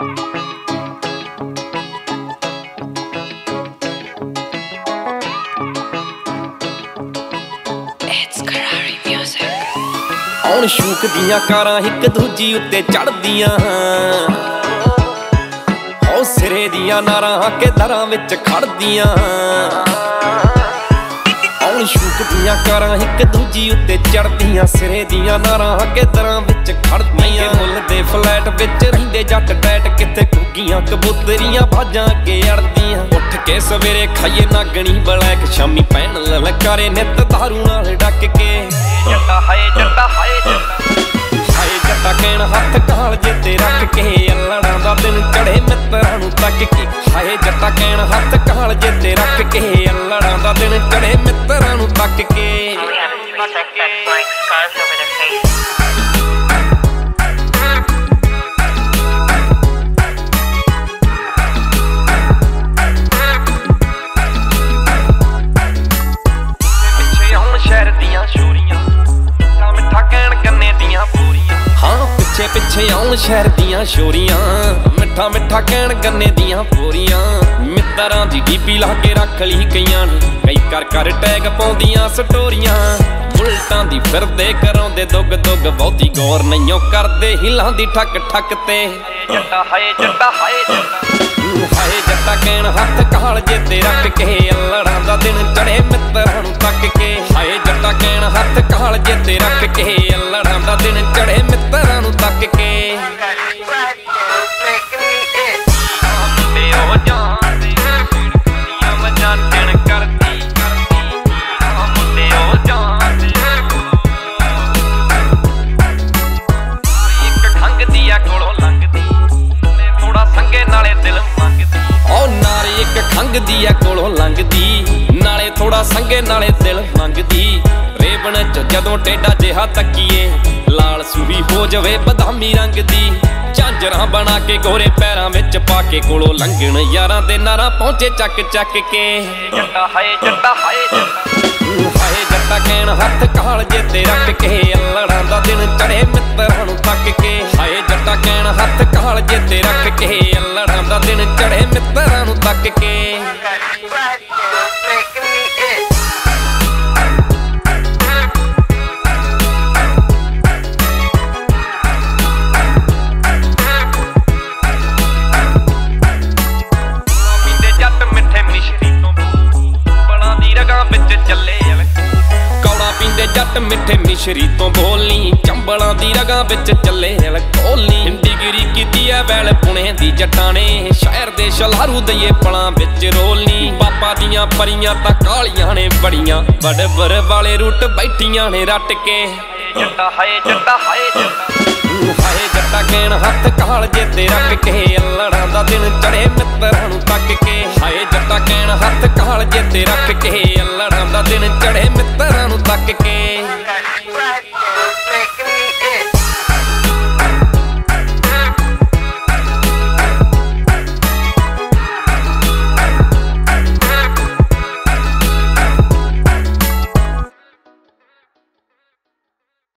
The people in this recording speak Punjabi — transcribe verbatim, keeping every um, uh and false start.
ਹੁਣ ਸ਼ੂਕ ਦੀਆਂ ਕਾਰਾਂ ਇੱਕ ਦੂਜੀ ਉੱਤੇ ਚੜਦੀਆਂ ਹੋ ਸਿਰੇ ਦੀਆਂ ਨਾਰਾਂ ਕੇ ਦਰਾਂ ਵਿੱਚ ਖੜਦੀਆਂ ਹੁਣ ਸ਼ੂਕ ਦੀਆਂ ਕਾਰਾਂ ਇੱਕ ਦੂਜੀ ਉੱਤੇ ਚੜਦੀਆਂ ਸਿਰੇ ਦੀਆਂ ਨਾਰਾਂ ਕੇ ਦਰਾਂ ਵਿੱਚ ਖੜਦੀਆਂ ਮੁੱਲ ਦੇ ਫਲੈਟ ਵਿੱਚ ਰਹਿੰਦੇ ਜੱਟ ਡੈਟ ਕਿਤੇ ਕੁੱਗੀਆਂ ਕਬੂਤਰੀਆਂ ਬਾਜਾਂ ਅੱਗੇ ਅੜਦੀਆਂ ਉੱਠ ਕੇ ਸਵੇਰੇ ਖਾਈਏ ਨਾਗਣੀ ਬਲੈਕ ਸ਼ਾਮੀ ਪੈਣ ਲਲਕਾਰੇ ਨਿੱਤ ਦਾਰੂ ਨਾਲ ਡੱਕ ਕੇ ਜੱਟਾ ਹਾਏ ਜੱਟਾ ਹਾਏ ਜੱਟਾ ਹਾਏ ਜੱਟਾ ਕਹਿਣ ਹੱਥ ਕਾਲ ਜੇ ਤੇ ਰੱਖ ਕੇ ਅਲੜਾਂ ਦਾ ਦਿਨ ਚੜੇ ਮਿੱਤਰਾਂ ਨੂੰ ਤੱਕ ਕੇ ਹਾਏ ਜੱਟਾ ਕਹਿਣ ਹੱਥ ਕਾਲ ਜੇ ਤੇ ਰੱਖ ਕੇ ਅਲੜਾਂ ਦਾ ਦਿਨ ਚੜੇ ਮਿੱਤਰਾਂ ਨੂੰ ਤੱਕ ਕੇ ਪਿੱਛੇ ਪਿੱਛੇ ਆਉਣ ਸ਼ਹਿਰ ਦੀਆਂ ਸ਼ੋਰੀਆਂ ਮਿੱਠਾ ਮਿੱਠਾ ਕਹਿਣ ਗੰਨੇ ਦੀਆਂ ਪੂਰੀਆਂ ਮਿੱਤਰਾਂ ਦੀ ਡੀਪੀ ਲਾ ਕੇ ਰੱਖ ਲਈ ਕਈਆਂ ਨੇ ਕਈ ਕਰ ਕਰ ਟੈਗ ਪਾਉਂਦੀਆਂ ਸਟੋਰੀਆਂ ਬੁਲਟਾਂ ਦੀ ਫਿਰਦੇ ਕਰਾਉਂਦੇ ਦੁੱਗ ਦੁੱਗ ਬਹੁਤੀ ਗੌਰ ਨਹੀਂਓ ਕਰਦੇ ਹਿਲਾਂ ਦੀ ਠੱਕ ਠੱਕ ਤੇ ਜੱਟਾ ਹਾਏ ਜੱਟਾ ਹਾਏ ਜੱਟਾ ਹਾਏ ਜੱਟਾ ਕਹਿਣ ਹੱਥ ਕਾਲ ਜੇ ਤੇ ਰੱਖ ਕੇ ਅਲੜਾਂ ਦਾ ਦਿਨ ਚੜੇ ਮਿੱਤਰਾਂ ਨੂੰ ਤੱਕ ਕੇ ਹਾਏ ਜੱਟਾ ਕਹਿਣ ਹੱਥ ਕਾਲ ਜੇ ਤੇ ਰੱਖ ਕੇ ਅਲੜਾਂ ਦਾ ਦਿਨ ਚੜੇ ਮਿੱਤਰਾਂ ਨੂੰ ਤੱਕ ਕੇ ਖੰਗਦੀ ਐ ਕੋਲੋਂ ਲੰਘਦੀ ਨਾਲੇ ਥੋੜਾ ਸੰਗੇ ਨਾਲੇ ਦਿਲ ਮੰਗਦੀ ਰੇਬਣ ਚ ਜਦੋਂ ਟੇਡਾ ਜਿਹਾ ਤੱਕੀਏ ਲਾਲ ਸੂਹੀ ਹੋ ਜਾਵੇ ਬਦਾਮੀ ਰੰਗ ਦੀ ਝਾਂਜਰਾਂ ਬਣਾ ਕੇ ਗੋਰੇ ਪੈਰਾਂ ਵਿੱਚ ਪਾ ਕੇ ਕੋਲੋਂ ਲੰਘਣ ਯਾਰਾਂ ਦੇ ਨਾਰਾਂ ਪਹੁੰਚੇ ਚੱਕ ਚੱਕ ਕੇ ਜੱਟਾ ਹਾਏ ਜੱਟਾ ਹਾਏ ਜੱਟਾ ਹਾਏ ਜੱਟਾ ਕਹਿਣ ਹੱਥ ਕਾਲ ਜੇ ਤੇ ਰੱਖ ਕੇ ਅਲੜਾਂ ਦਾ ਦਿਨ ਚੜੇ ਮਿੱਤਰਾਂ ਨੂੰ ਤੱਕ ਕੇ ਹਾਏ ਜੱਟਾ ਕਹਿਣ ਹੱਥ ਕਾਲ ਜੇ ਤੇ ਰੱਖ ਕੇ ਅਲੜਾਂ ਦਾ ਦਿਨ ਚੜੇ ਮਿੱਤਰਾਂ ਨੂੰ ਤੱਕ ਕੇ ਜੱਟ ਮਿੱਠੇ ਮਿਸ਼ਰੀ ਤੋਂ ਬੋਲਨੀ ਚੰਬਲਾਂ ਦੀ ਰਗਾਂ ਵਿੱਚ ਚੱਲੇ ਹਲ ਕੋਲਨੀ ਡਿਗਰੀ ਕੀਤੀ ਐ ਵੈਲ ਪੁਣੇ ਦੀ ਜੱਟਾਂ ਨੇ ਸ਼ਹਿਰ ਦੇ ਸ਼ਲਾਰੂ ਦਈਏ ਪਲਾਂ ਵਿੱਚ ਰੋਲਨੀ ਪਾਪਾ ਦੀਆਂ ਪਰੀਆਂ ਤਾਂ ਕਾਲੀਆਂ ਨੇ ਬੜੀਆਂ ਬੜਬਰ ਵਾਲੇ ਰੂਟ ਬੈਠੀਆਂ ਨੇ ਰੱਟ ਕੇ ਜੱਟਾ ਹਾਏ ਜੱਟਾ ਹਾਏ ਜੱਟਾ ਹਾਏ ਜੱਟਾ ਕਹਿਣ ਹੱਥ ਕਾਲ ਜੇ ਤੇ ਰੱਖ ਕੇ ਅਲੜਾਂ ਦਾ ਦਿਨ ਚੜੇ ਮਿੱਤਰਾਂ ਨੂੰ ਤੱਕ ਕੇ ਹਾਏ ਜੱਟਾ ਕਹਿਣ ਹੱਥ ਕਾਲ ਜੇ ਤੇ ਰੱਖ ਕੇ